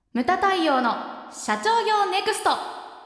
ムタ太陽の社長業ネクスト。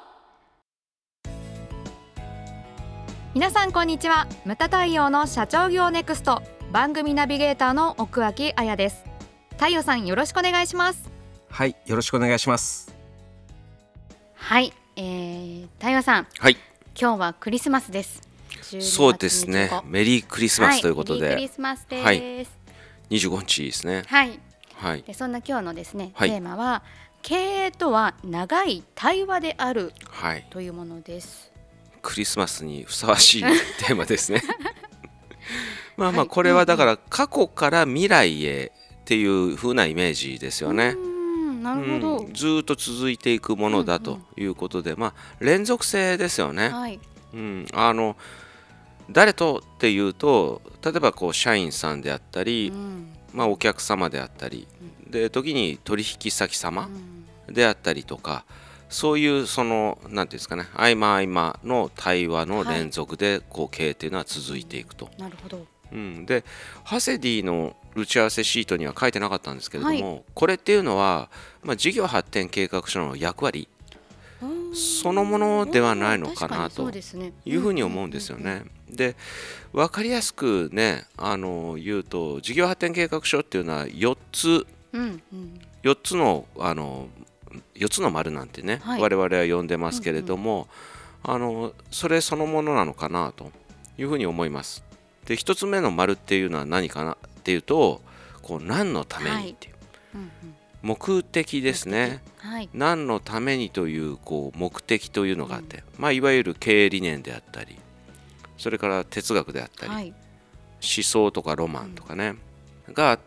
皆さんこんにちは。ムタ太陽の社長業ネクスト番組ナビゲーターの奥脇彩です。太陽さん、よろしくお願いします。 はい、よろしくお願いします。 はい、太陽さん、 はい、 今日はクリスマスです。 そうですね。メリークリスマスということで、 メリークリスマスです。 はい、25日ですね。 はい、 はい、 でそんな今日のですね、 はい、 テーマは経営とは長い対話である、 はい、 というものです。 クリスマスにふさわしいテーマですね。まあはい、 これはだから過去から未来へっていう風なイメージですよね。 なるほど、 ずっと続いていくものだということで、連続性ですよね。 はい、 誰とっていうと、例えば社員さんであったり、お客様であったり、で時に取引先様であったりとか、そういうなんていうんですかね、合間合間の対話の連続で経営っていうのは続いていくと。 なるほど。 でハセディの打ち合わせシートには書いてなかったんですけれども、これっていうのは、事業発展計画書の役割そのものではないのかなというふうに思うんですよね。で分かりやすくね、言うと、事業発展計画書っていうのは4つの4つの丸なんてね、我々は呼んでますけれども、それそのものなのかなというふうに思います。で1つ目の丸っていうのは何かなっていうと、何のためにっていう、目的ですね。何のためにという、目的というのがあって、いわゆる経営理念であったり、それから哲学であったり、思想とかロマンとかね、があって、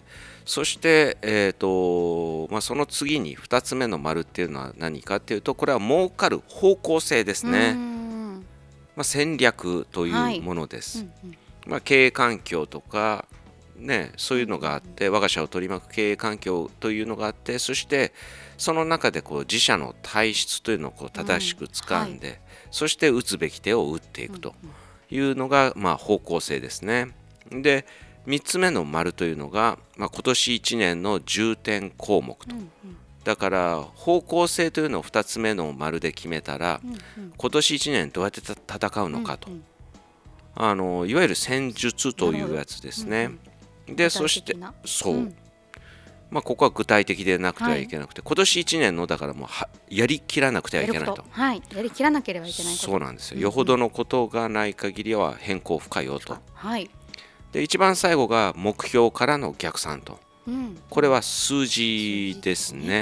そして、その次に2つ目の丸っていうのは何かっていうと、これは儲かる方向性ですね。戦略というものです。経営環境とかね、そういうのがあって、我が社を取り巻く経営環境というのがあって、そしてその中で自社の体質というのを正しく掴んで、そして打つべき手を打っていくというのが、方向性ですね。で3つ目の丸というのが、今年1年の重点項目と、だから方向性というのを2つ目の丸で決めたら、今年1年どうやって戦うのかと、いわゆる戦術というやつですね。でそしてここは具体的でなくてはいけなくて、今年1年のだからもうやりきらなくてはいけないと。 やりきらなければいけないこと。 そうなんですよ。よほどのことがない限りは変更不可用と。で一番最後が目標からの逆算と。これは数字ですね。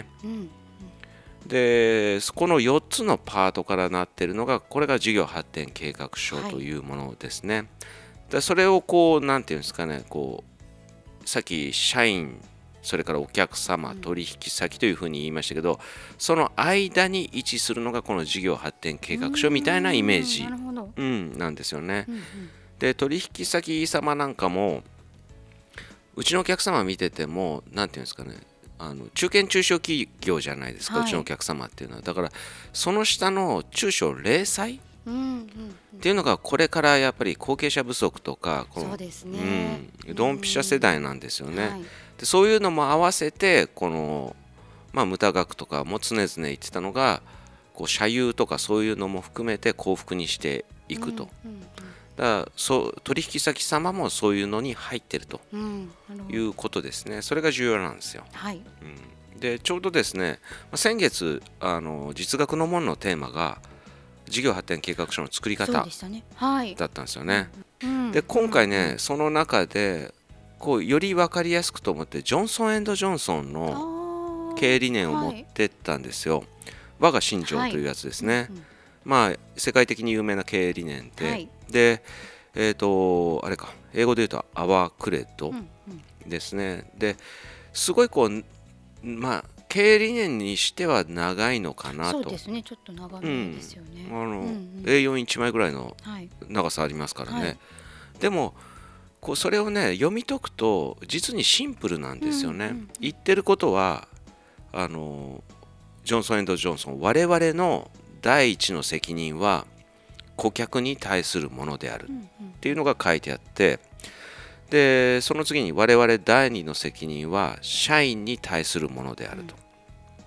でこの4つのパートからなっているのが、これが事業発展計画書というものですね。でそれをなんていうんですかね、さっき社員、それからお客様、取引先というふうに言いましたけど、その間に位置するのがこの事業発展計画書みたいなイメージなんですよね。で取引先様なんかも、うちのお客様見てても、なんていうんですかね、中堅中小企業じゃないですか、うちのお客様っていうのは。だからその下の中小零細っていうのが、これからやっぱり後継者不足とか、ドンピシャ世代なんですよね。でそういうのも合わせて、ムタ学とかも常々言ってたのが、社友とかそういうのも含めて幸福にしていくと。だから取引先様もそういうのに入ってるということですね。それが重要なんですよ。でちょうどですね、先月実学の門のテーマが事業発展計画書の作り方だったんですよね。で今回ね、その中でより分かりやすくと思って、ジョンソン&ジョンソンの経営理念を持ってったんですよ。我が信条というやつですね。世界的に有名な経営理念で、あれか、英語で言うとアワークレッドですね。ですごい経営理念にしては長いのかなと。 そうですね、ちょっと長めですよね。 A41 枚ぐらいの長さありますからね。でもそれをね、読み解くと実にシンプルなんですよね。言ってることは、ジョンソン&ジョンソン、我々の第一の責任は顧客に対するものであるっていうのが書いてあって、でその次に我々第二の責任は社員に対するものであると。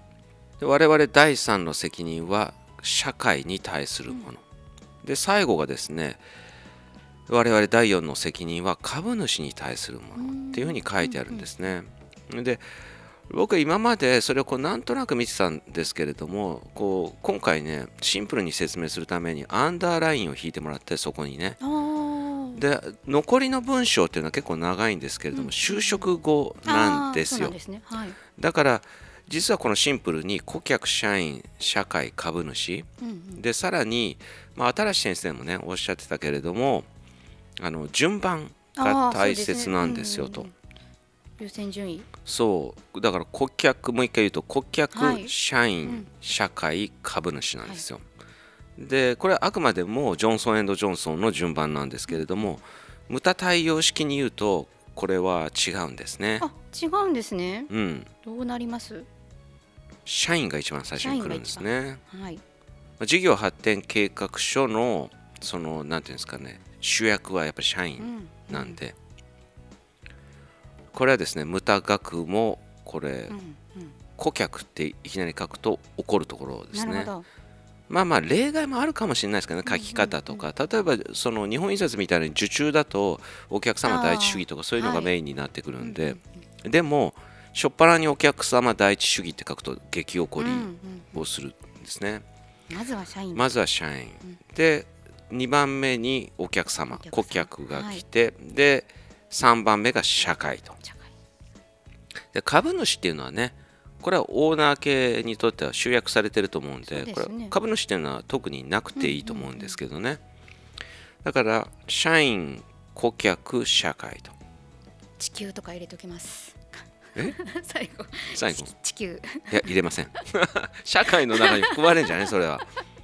で我々第三の責任は社会に対するもの、で最後がですね、我々第4の責任は株主に対するものっていうふうに書いてあるんですね。で僕は今までそれをこうなんとなく見てたんですけれども、こう今回ねシンプルに説明するためにアンダーラインを引いてもらって、そこにね、で残りの文章っていうのは結構長いんですけれども、就職後なんですよ。だから実はこのシンプルに顧客、社員、社会、株主、でさらに、新先生もねおっしゃってたけれども、順番が大切なんですよと。 優先順位。 そうだから顧客、もう一回言うと顧客、社員、社会、株主なんですよ。でこれはあくまでもジョンソン&ジョンソンの順番なんですけれども、ムタ対応式に言うとこれは違うんですね。 違うんですね。どうなります？ 社員が一番最初に来るんですね。事業発展計画書のそのなんていうんですかね、主役はやっぱり社員なんで、これはですね、無駄額もこれ、顧客っていきなり書くと怒るところですね。例外もあるかもしれないですけどね、書き方とか、例えばその日本印刷みたいな受注だとお客様第一主義とかそういうのがメインになってくるんで、でも初っ端にお客様第一主義って書くと激怒りをするんですね。まずは社員、で2番目にお客様、顧客が来て、で3番目が社会と。で株主っていうのはね、これはオーナー系にとっては集約されてると思うんで、これ株主っていうのは特になくていいと思うんですけどね。だから社員、顧客、社会と。 地球とか入れときます。 最後地球。 いや入れません。社会の中に含まれるんじゃないそれは。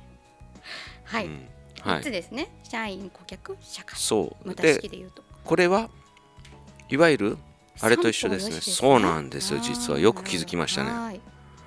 3つですね。社員、顧客、社会。 そうでこれはいわゆるあれと一緒ですね。そうなんですよ。実はよく気づきましたね。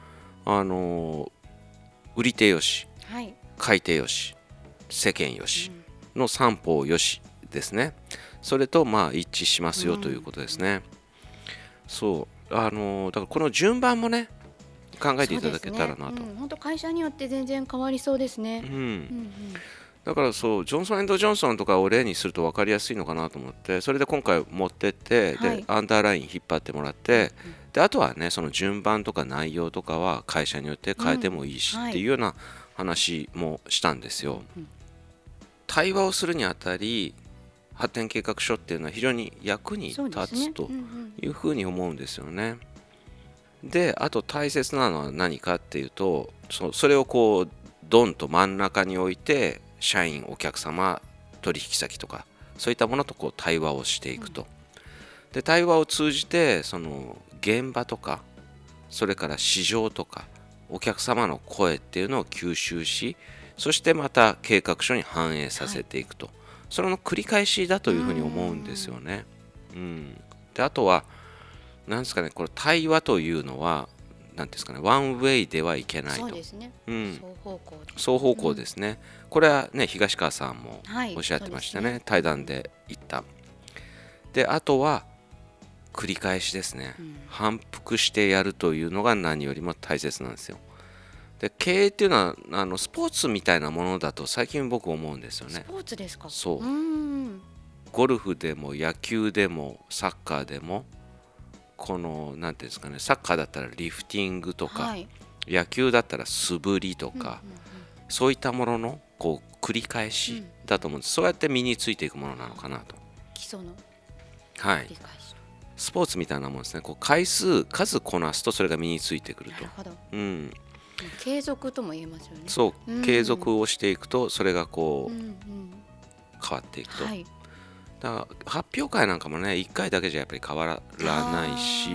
売り手よし、買い手よし、世間よしの三方よしですね。それと一致しますよということですね。そうだからこの順番もね考えていただけたらなと。 本当会社によって全然変わりそうですね。 だからそうジョンソン&ジョンソンとかを例にすると分かりやすいのかなと思って、それで今回持ってって、でアンダーライン引っ張ってもらって、であとはねその順番とか内容とかは会社によって変えてもいいしっていうような話もしたんですよ。対話をするにあたり発展計画書っていうのは非常に役に立つというふうに思うんですよね。であと大切なのは何かっていうと、それをこうドンと真ん中に置いて社員、お客様、取引先とかそういったものとこう対話をしていくと。で対話を通じてその現場とかそれから市場とかお客様の声っていうのを吸収し、そしてまた計画書に反映させていくと、それの繰り返しだというふうに思うんですよね。であとはなんですかね、これ対話というのはなんですかね、ワンウェイではいけないと。 そうですね。 双方向ですね。これはね東川さんもおっしゃってましたね。対談で言った。であとは繰り返しですね。反復してやるというのが何よりも大切なんですよ。で経営っていうのはスポーツみたいなものだと最近僕思うんですよね。 スポーツですか。 そう。ゴルフでも野球でもサッカーでもこのなんていうんですかね、サッカーだったらリフティングとか、野球だったら素振りとか、そういったもののこう繰り返しだと思うんです。そうやって身についていくものなのかなと。 基礎の繰り返し。スポーツみたいなもんですね。こう数こなすとそれが身についてくると。 なるほど。継続とも言えますよね。 そう、継続をしていくとそれがこう、変わっていくと。だから発表会なんかもね1回だけじゃやっぱり変わらないし、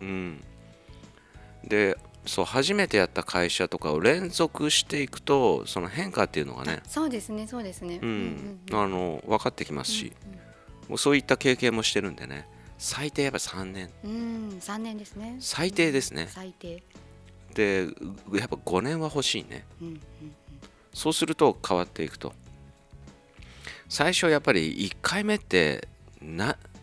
でそう初めてやった会社とかを連続していくとその変化っていうのがねそうですね分かってきますし、もうそういった経験もしてるんでね、最低やっぱ3年 3年ですね。 最低ですね。 最低でやっぱ5年は欲しいね。そうすると変わっていくと。最初やっぱり1回目って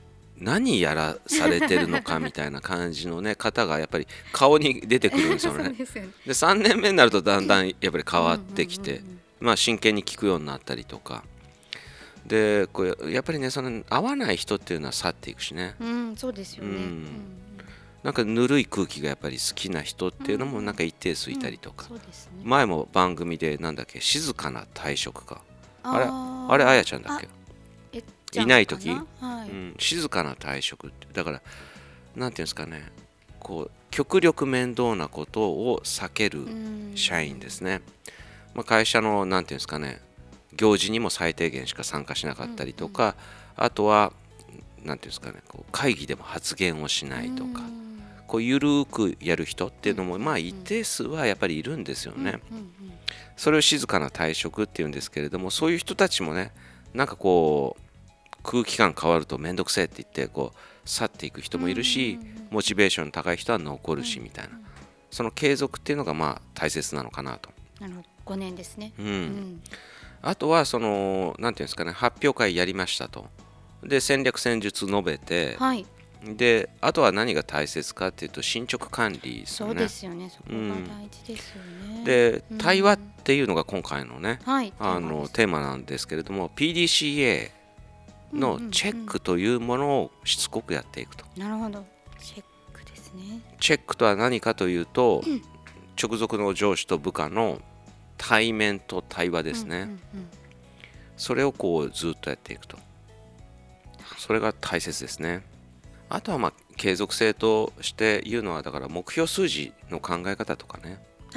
何やらされてるのかみたいな感じのね方がやっぱり顔に出てくるんですよね。で3年目になるとだんだんやっぱり変わってきて、真剣に聞くようになったりとかで、こうやっぱりねその合わない人っていうのは去っていくしね、 そうですよね。 なんかぬるい空気がやっぱり好きな人っていうのもなんか一定数いたりとか、前も番組でなんだっけ静かな退職かあれあやちゃんだっけいない時、静かな退職ってだからなんていうんですかね、こう極力面倒なことを避ける社員ですね。会社のなんていうんですかね、行事にも最低限しか参加しなかったりとか、あとはなんていうんですかね、こう会議でも発言をしないとか、こうゆるくやる人っていうのも一定数はやっぱりいるんですよね。それを静かな退職っていうんですけれども、そういう人たちもね、なんかこう空気感変わるとめんどくせえって言ってこう去っていく人もいるし、モチベーション高い人は残るしみたいな、その継続っていうのが大切なのかなと。 なるほど、5年ですね。 あとはそのなんていうんですかね、発表会やりましたと、で戦略戦術述べて、であとは何が大切かっていうと進捗管理ですよね。 そうですよね、そこが大事ですよね。 で対話っていうのが今回のね、テーマなんですけれども、 PDCA のチェックというものをしつこくやっていくと。 なるほど、チェックですね。 チェックとは何かというと、直属の上司と部下の対面と対話ですね。それをこうずっとやっていくと、それが大切ですね。あとは継続性として言うのは、だから目標数字の考え方とかね。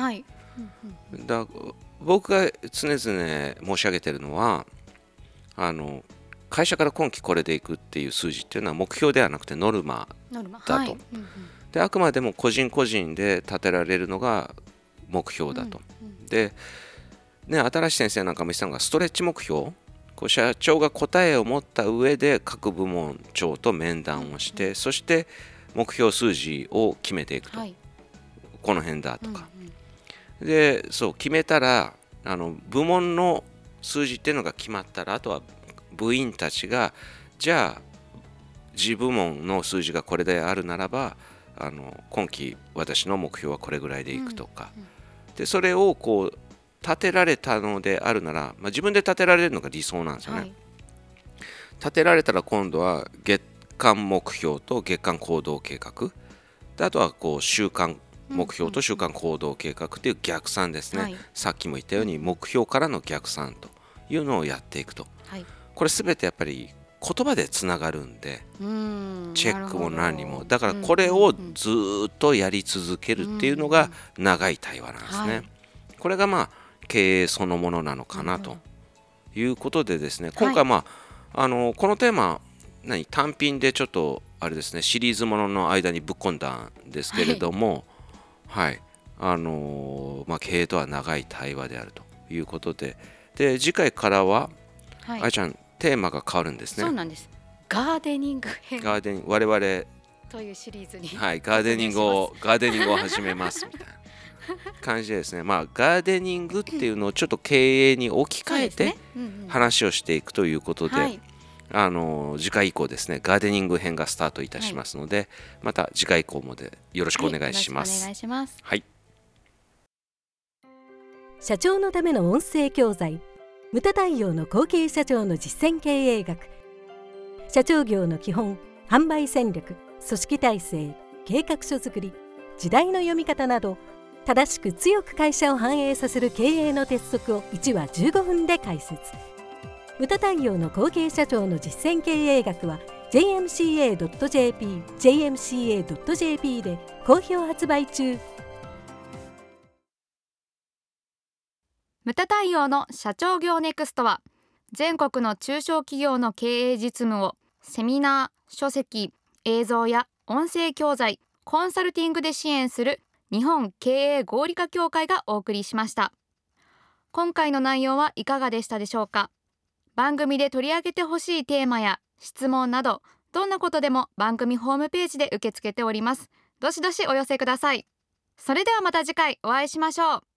僕が常々申し上げてるのは、会社から今期これでいくっていう数字っていうのは目標ではなくてノルマだと。であくまでも個人個人で立てられるのが目標だと。で、ね、新しい先生なんかも言ってたのがストレッチ目標、こう社長が答えを持った上で各部門長と面談をして、そして目標数字を決めていくと、この辺だとか、でそう決めたら部門の数字っていうのが決まったら、あとは部員たちがじゃあ自部門の数字がこれであるならば今期私の目標はこれぐらいでいくとか、でそれをこう立てられたのであるなら、自分で立てられるのが理想なんですよね。立てられたら今度は月間目標と月間行動計画で、あとはこう週間目標と週間行動計画っていう逆算ですね。さっきも言ったように目標からの逆算というのをやっていくと、これ全てやっぱり言葉でつながるんで、チェックも何もだから、これをずっとやり続けるっていうのが長い対話なんですね。これが経営そのものなのかなということでですね、今回このテーマ単品でちょっとあれですね、シリーズものの間にぶっ込んだんですけれども、経営とは長い対話であるということで、次回からは、あやちゃんテーマが変わるんですね。 そうなんです。ガーデニング編、 我々 というシリーズに、 ガーデニングを始めますみたいな感じでですね、ガーデニングっていうのをちょっと経営に置き換えて話をしていくということで、次回以降ですね、ガーデニング編がスタートいたしますので、また次回以降までよろしくお願いします。 社長のための音声教材、ムタ太陽の後継社長の実践経営学。社長業の基本、販売戦略、組織体制、計画書作り、時代の読み方など、正しく強く会社を反映させる経営の鉄則を1話15分で解説。ムタ太陽の後継社長の実践経営学は jmca.jp で好評発売中。 ムタ太陽の社長業ネクストは、全国の中小企業の経営実務をセミナー、書籍、映像や音声教材、コンサルティングで支援する日本経営合理化協会がお送りしました。今回の内容はいかがでしたでしょうか。番組で取り上げてほしいテーマや質問など、どんなことでも番組ホームページで受け付けております。どしどしお寄せください。それではまた次回お会いしましょう。